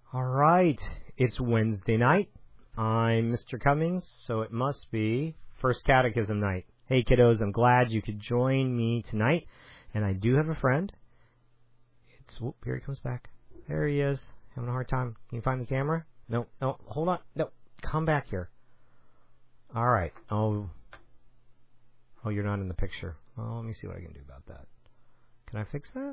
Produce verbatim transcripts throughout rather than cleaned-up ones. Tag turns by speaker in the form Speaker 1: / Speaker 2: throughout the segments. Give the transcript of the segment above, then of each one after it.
Speaker 1: All right, it's Wednesday night. I'm Mister Cummings, so it must be First Catechism night. Hey kiddos, I'm glad you could join me tonight, and I do have a friend. It's, whoop, here he comes back. There he is, having a hard time. Can you find the camera? No, no, hold on, no, come back here. All right, oh, oh, you're not in the picture. Well, let me see what I can do about that. Can I fix that?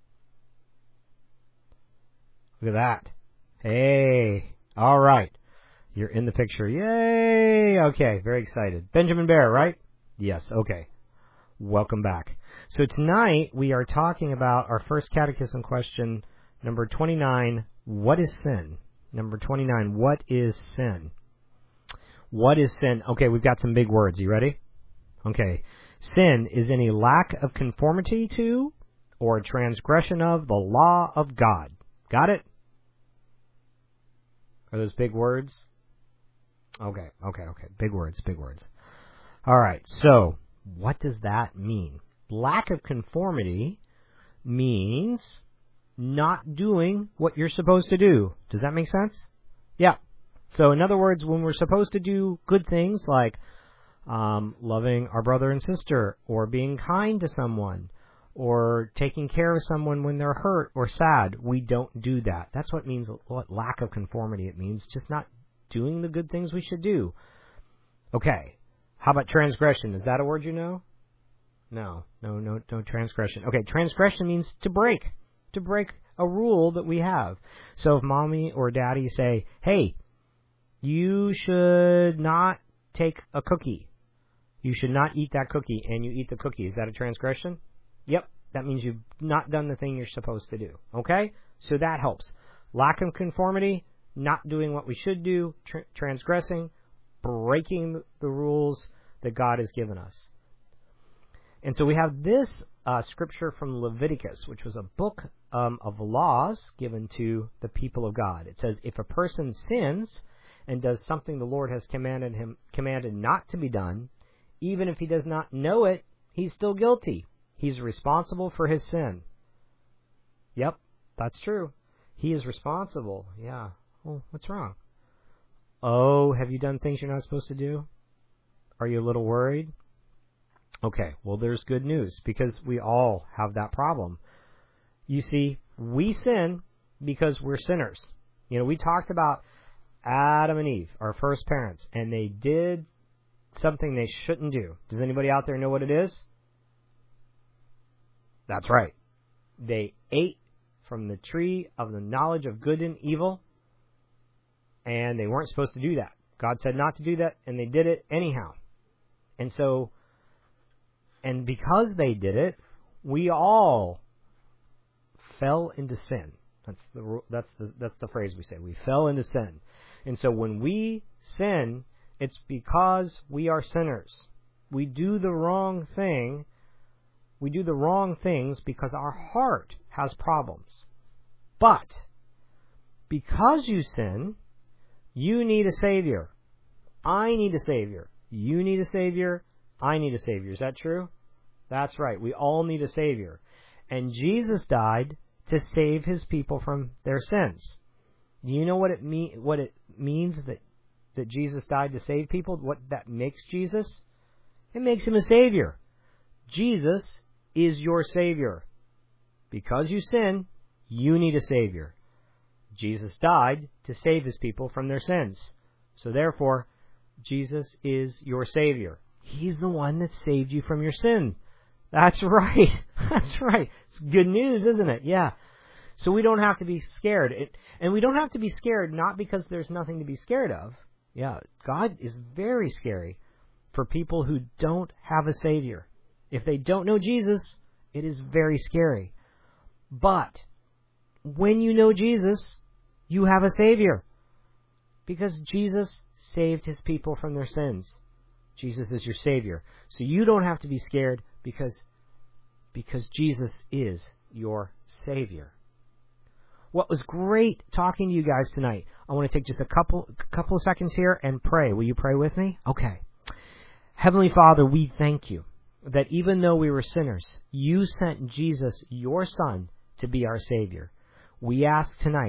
Speaker 1: Look at that. Hey, all right. You're in the picture. Yay! Okay, very excited. Benjamin Bear, right? Yes, okay. Welcome back. So tonight we are talking about our first catechism question, number twenty-nine, what is sin? Number twenty-nine, what is sin? What is sin? Okay, we've got some big words. You ready? Okay. Sin is any lack of conformity to or transgression of the law of God. Got it? Are those big words? Okay, okay, okay. Big words, big words. All right, so what does that mean? Lack of conformity means not doing what you're supposed to do. Does that make sense? Yeah. So in other words, when we're supposed to do good things like um, loving our brother and sister, or being kind to someone, or taking care of someone when they're hurt or sad, we don't do that. That's what means what lack of conformity. It means just not doing the good things we should do. Okay. How about transgression? Is that a word you know? No. No, no, no transgression. Okay, transgression means to break. To break a rule that we have. So if mommy or daddy say, hey, you should not take a cookie. You should not eat that cookie, and you eat the cookie. Is that a transgression? Yep, that means you've not done the thing you're supposed to do. Okay? So that helps. Lack of conformity, not doing what we should do, tra- transgressing, breaking the rules that God has given us. And so we have this uh, scripture from Leviticus, which was a book um, of laws given to the people of God. It says, if a person sins and does something the Lord has commanded him commanded not to be done, even if he does not know it, he's still guilty. He's responsible for his sin. Yep, that's true. He is responsible. Yeah. Oh, what's wrong? Oh, have you done things you're not supposed to do? Are you a little worried? Okay, well, there's good news, because we all have that problem. You see, we sin because we're sinners. You know, we talked about Adam and Eve, our first parents, and they did something they shouldn't do. Does anybody out there know what it is? That's right. They ate from the tree of the knowledge of good and evil, and they weren't supposed to do that. God said not to do that, and they did it anyhow. And so, and because they did it, we all fell into sin. That's the that's the that's the phrase we say. We fell into sin. And so when we sin, it's because we are sinners. We do the wrong thing. We do the wrong things because our heart has problems. But because you sin, you need a Savior. I need a Savior. You need a Savior. I need a Savior. Is that true? That's right. We all need a Savior. And Jesus died to save His people from their sins. Do you know what it mean? What it means that that Jesus died to save people? What that makes Jesus? It makes Him a Savior. Jesus is your Savior. Because you sin, you need a Savior. Jesus died to save His people from their sins. So therefore, Jesus is your Savior. He's the one that saved you from your sin. That's right. That's right. It's good news, isn't it? Yeah. So we don't have to be scared. It, and we don't have to be scared not because there's nothing to be scared of. Yeah, God is very scary for people who don't have a Savior. If they don't know Jesus, it is very scary. But when you know Jesus, you have a Savior. Because Jesus saved His people from their sins. Jesus is your Savior. So you don't have to be scared because, because Jesus is your Savior. What was great talking to you guys tonight. I want to take just a couple couple of seconds here and pray. Will you pray with me? Okay. Heavenly Father, we thank you that even though we were sinners, you sent Jesus, your Son, to be our Savior. We ask tonight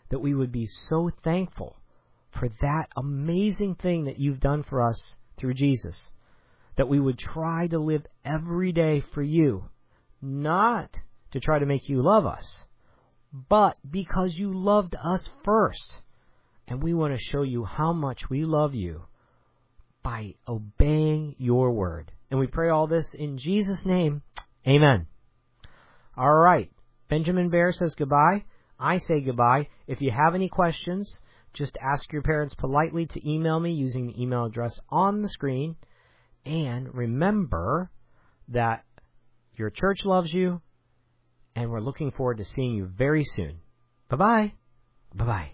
Speaker 1: that we would be so thankful for that amazing thing that you've done for us through Jesus, that we would try to live every day for you, not to try to make you love us, but because you loved us first. And we want to show you how much we love you by obeying your word. And we pray all this in Jesus' name. Amen. All right. Benjamin Bear says goodbye. I say goodbye. If you have any questions, just ask your parents politely to email me using the email address on the screen. And remember that your church loves you, and we're looking forward to seeing you very soon. Bye-bye. Bye-bye.